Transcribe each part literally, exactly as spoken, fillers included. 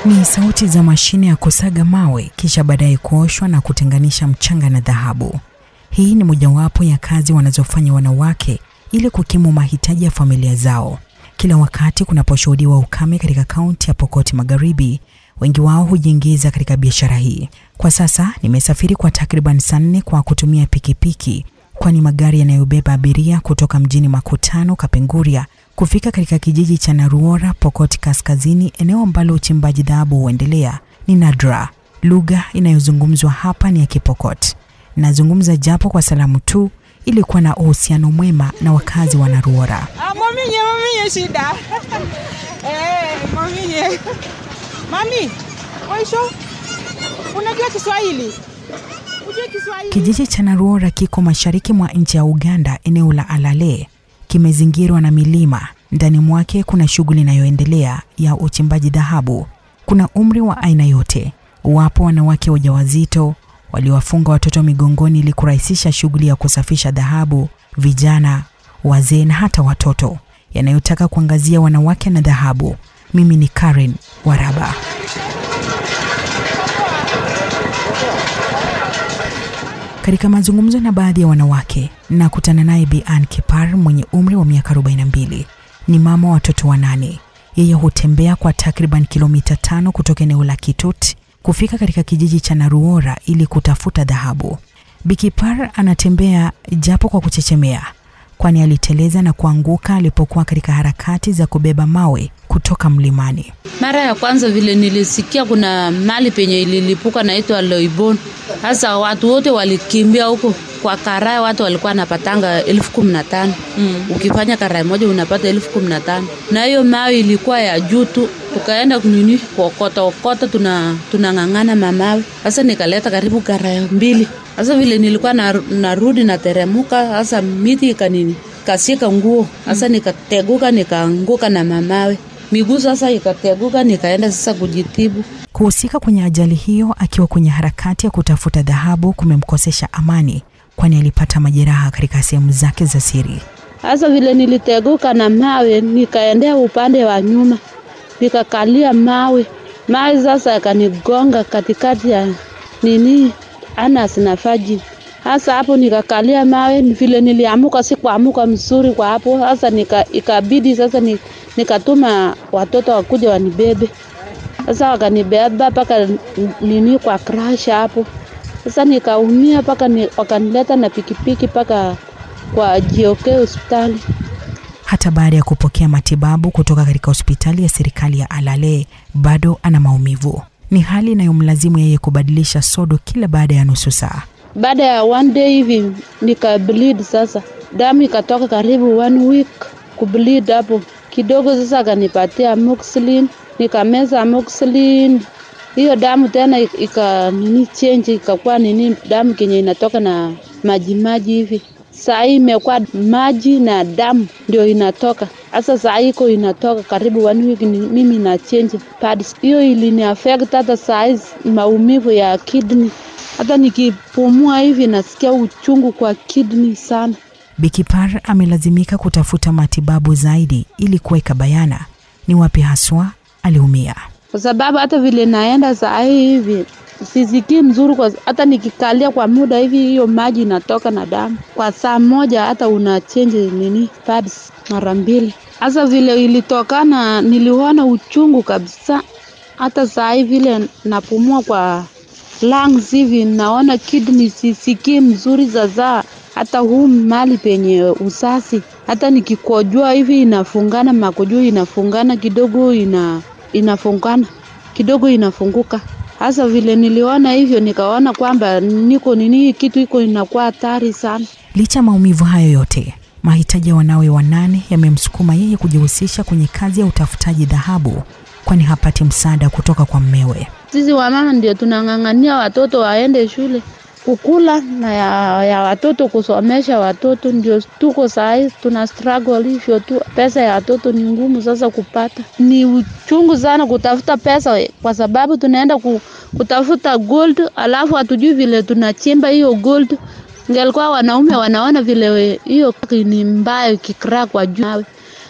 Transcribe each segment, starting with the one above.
Ni sauti za mashine ya kusaga mawe kisha baadaye kuoshwa na kutenganisha mchanga na dhahabu. Hii ni mojawapo ya kazi wanazofanya wanawake ili kukimu mahitaji ya familia zao. Kila wakati kunaposhuhudiwa ukame katika kaunti ya Pokot Magharibi, wengi wao hujiingiza katika biashara hii. Kwa sasa nimesafiri kwa takriban saa nne kwa kutumia pikipiki, kwani magari yanayobeba abiria kutoka mjini Makutano Kapenguria kufika katika kijiji cha Naruora Pokot Kaskazini, eneo ambalo uchimbaji dhahabu huendelea, ni nadra. Lugha inayozungumzwa hapa ni ya Kipokot. Nazungumza japo kwa salamu tu ili kuwa na uhusiano mwema na wakazi wa Naruora. Ah, mami, mami shida. Eh, mami. Mami, waisho. Unajua Kiswahili? Unajua Kiswahili? Kijiji cha Naruora kiko mashariki mwa nchi ya Uganda, eneo la Alale. Kimezingirwa na milima. Ndani mwake kuna shughuli inayoendelea ya uchimbaji dhahabu. Kuna umri wa aina yote. Wapo wanawake wajawazito waliowafunga watoto migongoni ili kurahisisha shughuli ya kusafisha dhahabu, vijana, wazee na hata watoto. Yanayotaka kuangazia wanawake na dhahabu. Mimi ni Karen Waraba. Katika mazungumzo na baadhi ya wanawake, nakutana naye Bi Ann Kipar mwenye umri wa miaka arobaini na mbili. Ni mama wa watoto wanane. Yeye hutembea kwa takriban kilomita tano kutoka eneo la Kitut kufika katika kijiji cha Naruora ili kutafuta dhahabu. Bi Kipar anatembea japo kwa kuchechemea, kwani aliteleza na kuanguka alipokuwa katika harakati za kubeba mawe kutoka mlimani. Mara ya kwanza vile nilisikia kuna mali penye ililipuka naitwa Loibon. Sasa watu wote walikimbia huko. Kwa karai watu walikuwa wanapatanga elfu kumi na tano. Mm. Ukifanya karai moja unapata elfu kumi na tano. Na hiyo mawe ilikuwa ya juu tu. Tukaenda kunini kuokota okota tuna tunangangana mamawe. Sasa nikaleta karibu karai mbili. Sasa vile nilikuwa narudi na teremuka, sasa miti ikanini kasika nguo. Sasa nikateguka nikaanguka na mamawe. Miguu sasa ikateguka, nikaenda sasa kujitibu. Kuhusika kwenye ajali hiyo akiwa kwenye harakati ya kutafuta dhahabu kumemkosesha amani, kwani alipata majeraha katika sehemu zake za siri. Sasa vile niliteguka na mawe, nikaendea upande wa nyuma, nikakalia mawe. Mawe sasa yakanigonga katikati ya nini anas na faji. Sasa hapo nikakalia mawe, vile niliamuka si kuamuka mzuri kwa hapo. Sasa nika ikabidi sasa ni, nikatuma watoto wakuja wanibebe. Sasa wakanibeba paka nini kwa crash hapo. Sasa nikaumia paka ni, wakanileta na pikipiki paka kwa G O K hospitali. Hata baada ya kupokea matibabu kutoka katika hospitali ya serikali ya Alale, bado ana maumivu. Ni hali inayomlazimu yeye kubadilisha sodo kila baada ya nusu saa. Baada ya one day hivi nika bleed sasa. Damu ikatoka karibu one week kubleed hapo. Kidogo sasa akanipatia amoxicillin, nikameza amoxicillin. Hiyo damu tena ika nini change ikakuwa nini damu kenye inatoka na maji maji hivi. Saa hii imekuwa maji na damu ndio inatoka. Sasa saa hii iko inatoka karibu one week mimi na change pads. Hiyo ilini affect hata saa hii maumivu ya kidney. Hata nikipumua hivi nasikia uchungu kwa kidney sana. Bi Kipar amelazimika kutafuta matibabu zaidi ili kuweka bayana ni wapi haswa aliumia. Kwa sababu hata vile naenda saa hivi sisikii mzuri, kwa hata nikikalia kwa muda hivi hiyo maji inatoka na damu. Kwa saa moja hata una change nini pads mara mbili. Sasa vile ilitokana niliona uchungu kabisa. Hata saa hivi vile napumua kwa lungs hivi naona kidney sisikii mzuri sasa. Hata huu mali penye usasi hata nikikojua hivi inafungana, makojo inafungana kidogo, ina inafungana kidogo inafunguka. Hasa vile niliona hivyo nikaona kwamba niko nini kitu iko inakuwa hatari sana. Licha maumivu hayo yote, mahitaji ya wanawe wanane yamemsukuma yeye kujihusisha kwenye kazi ya utafutaji dhahabu, kwani hapati msaada kutoka kwa mmewe. Sisi wamama ndio tunangangania watoto waende shule, kukula na ya, ya watoto kusomesha watoto, ndio tuko sahi tuna struggle hivyo tu. Pesa ya watoto ni ngumu sasa kupata. Ni uchungu sana kutafuta pesa kwa sababu tunaenda kutafuta gold alafu hatujui vile tunachimba hiyo gold. Ingelikuwa wanaume wanaona vile hiyo ni mbaya kikraa kwa juu.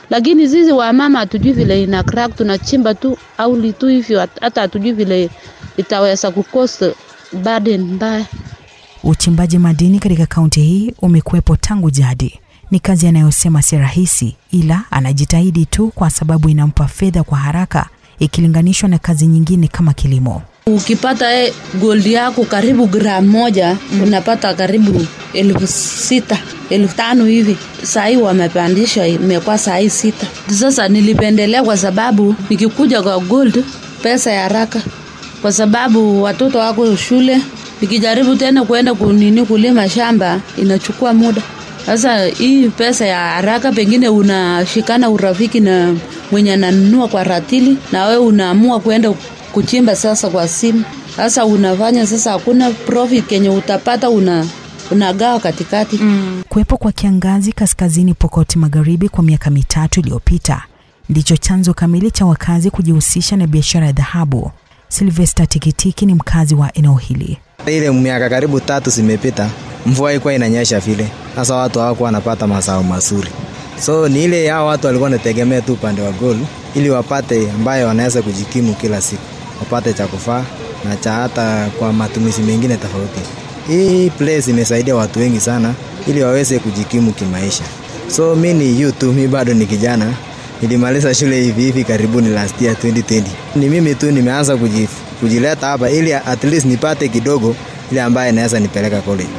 Lakini sisi wamama hatujui vile ina crack, tunachimba tu au litu hivyo, hata hatujui vile itaweza kukosa burden mbaya. Uchimbaji madini katika kaunti hii umekuwepo tangu jadi. Ni kazi anayosema si rahisi, ila anajitahidi tu kwa sababu inampa fedha kwa haraka ikilinganishwa na kazi nyingine kama kilimo. Ukipata e, gold yako karibu gram moja, mm. unapata karibu elfu sita, elfu tano hivi. Sahi wamepandisha imekuwa sahi sita. Sasa nilipendelea kwa sababu nikikuja kwa gold pesa ya haraka. Kwa sababu watoto wako shule, nikijaribu tena kuenda kunini kulima shamba inachukua muda. Sasa hii pesa ya haraka pengine unashikana urafiki na mwenye ananunua kwa ratili na wewe unaamua kuenda kuchimba sasa kwa simu. Sasa unafanya sasa hakuna profit kenye utapata, una unagawa katikati. Mm. Kuwepo kwa kiangazi kaskazini Pokot Magharibi kwa miaka mitatu iliyopita ndicho chanzo kamili cha wakazi kujihusisha na biashara ya dhahabu. Sylvester Tikitiki ni mkazi wa eneo hili. Ile miaka karibu tatu zimepita, mvua ilikuwa inanyesha vile. Sasa watu hawakuwa wanapata mazao mazuri. So ni ile hao watu walikuwa wanategemea tu upande wa gold ili wapate ambayo wanaweza kujikimu kila siku. Wapate cha kufaa na cha hata kwa matumizi mengine tofauti. Hii place imesaidia watu wengi sana ili waweze kujikimu kimaisha. So mimi ni youth, mimi bado ni kijana. Nilimaliza shule hivi hivi karibuni last year twenty twenty. Ni mimi tu nimeanza kujif, kujileta hapa ili at least nipate kidogo ile ambaye naweza nipeleka college.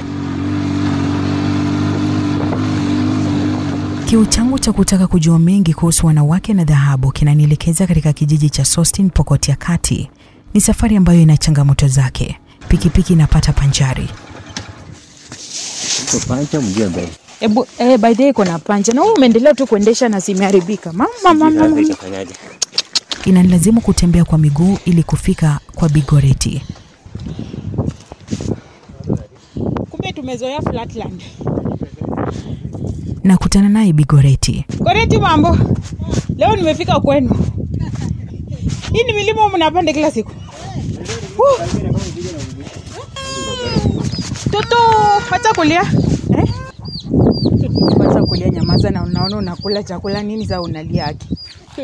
Kiu changu cha kutaka kujua mengi kuhusu wanawake na dhahabu kinanielekeza katika kijiji cha Sostin Pokot ya Kati. Ni safari ambayo ina changamoto zake. Pikipiki inapata panjari. Pancha mjembe. Ebu eh by the way kuna pancha na wewe umeendelea tu kuendesha na simeharibika. Mama mama. Inanilazimu kutembea kwa miguu ili kufika kwa Bigoreti. Kumbe tumezoea flatland. Na kutana naye Bigoreti. Goreti mambo. Leo nimefika kwenu. Hii ni milima mnapanda kila siku. Uh. Toto, acha kulia. Eh? Acha kulia, nyamaza na unaona unakula chakula nini za unalia haki. Eh?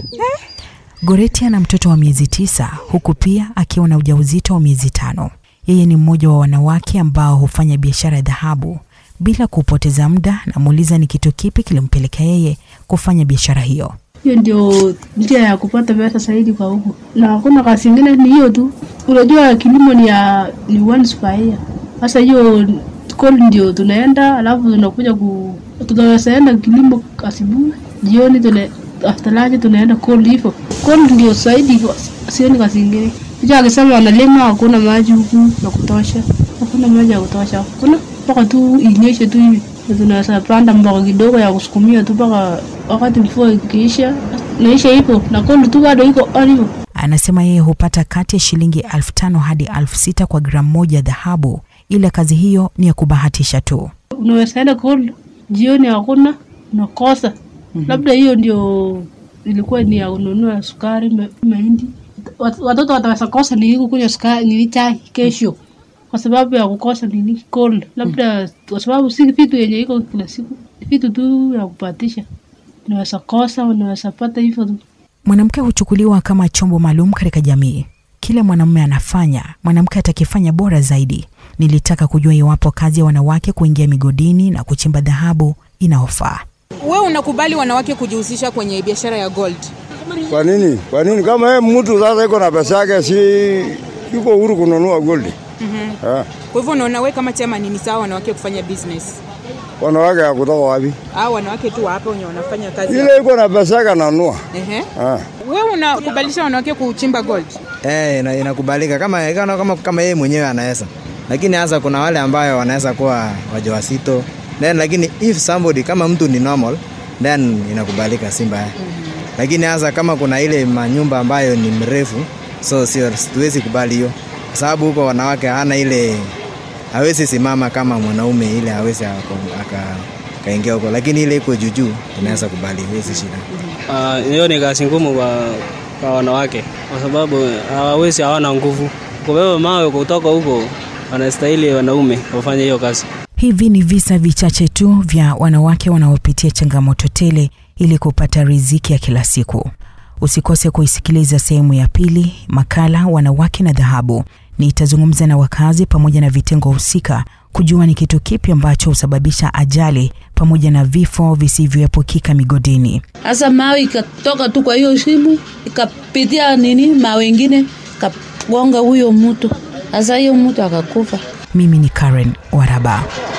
Goreti ana mtoto wa miezi tisa huku pia akiwa na ujauzito wa miezi tano. Yeye ni mmoja wa wanawake ambao hufanya biashara ya dhahabu. Bila kupoteza muda namuuliza ni kitu kipi kilimpelekea yeye kufanya biashara hiyo. Hiyo ndio njia ya kupata pesa zaidi kwa huko. Na hakuna kazi nyingine, ni hiyo tu. Unajua kilimo ni ya ni once per year. Sasa hiyo gold ndio tunaenda, alafu tunakuja ku tunaenda kilimo asubuhi, jioni tuna after lunch tunaenda gold hivyo. Gold ndio zaidi, sioni kazi nyingine. Unajua akisema analima hakuna maji huku na kutosha. Hakuna maji ya kutosha. Kuna mpaka tu inyeshe tu hivi. Tunaweza panda mboga kidogo ya kusukumia tu mpaka wakati mvua ikiisha. Naisha hivyo na gold tu bado iko hivyo. Anasema yeye hupata kati ya shilingi elfu tano hadi elfu sita kwa gramu moja dhahabu, ila kazi hiyo ni ya kubahatisha tu. Unaweza enda gold, jioni hakuna, unakosa. Mm-hmm. Labda hiyo ndio ilikuwa ni ya ununua sukari, mahindi. Watoto wataweza kosa ni kunywa sukari ni chai kesho. Kwa sababu ya kukosa nini gold. Labda kwa sababu si vitu yenye iko kila siku. Vitu tu ya kupatisha. Unaweza kosa, unaweza pata hivyo tu. Mwanamke huchukuliwa kama chombo maalum katika jamii. Kile mwanamume anafanya, mwanamke atakifanya bora zaidi. Nilitaka kujua iwapo kazi ya wanawake kuingia migodini na kuchimba dhahabu inaofaa. Wewe unakubali wanawake kujihusisha kwenye biashara ya gold? Kwa nini? Kwa nini kama yeye mtu sasa yuko na pesa yake si yuko huru kununua gold? Mhm. Ah. Kwa hivyo unaona wewe kama chama ni sawa wanawake kufanya business? Wanawake ya kutoka wapi? Ah, wanawake tu hapa wenye wanafanya kazi. Ile yuko na pesa yake ananunua. Ehe. Ah. Wewe unakubalisha wanawake kuchimba gold? Eh, ina, inakubalika kama kama kama yeye mwenyewe anaweza. Lakini hasa kuna wale ambao wanaweza kuwa wajawazito. Then lakini if somebody kama mtu ni normal, then inakubalika simba. Mm-hmm. Lakini hasa kama kuna ile manyumba ambayo ni mrefu, so sio tuwezi kubali hiyo. Kwa sababu huko wanawake hana ile hawezi simama kama mwanaume ile hawezi aka kaingia huko, lakini ile iko juu tunaweza kubali, hizi shida. Ah, uh, hiyo ni kazi ngumu kwa kwa wanawake kwa sababu hawawezi, hawana nguvu. Kwa hiyo mawe kutoka huko wanastahili wanaume wafanye hiyo kazi. Hivi ni visa vichache tu vya wanawake wanaopitia changamoto tele ili kupata riziki ya kila siku. Usikose kuisikiliza sehemu ya pili, makala Wanawake na Dhahabu. Nitazungumza na wakazi pamoja na vitengo husika kujua ni kitu kipi ambacho husababisha ajali pamoja na vifo visivyoepukika migodini. Asa mawe ikatoka tu kwa hiyo shimo, ikapitia nini mawe wengine, kagonga huyo mtu. Asa hiyo mtu akakufa. Mimi ni Karen Waraba.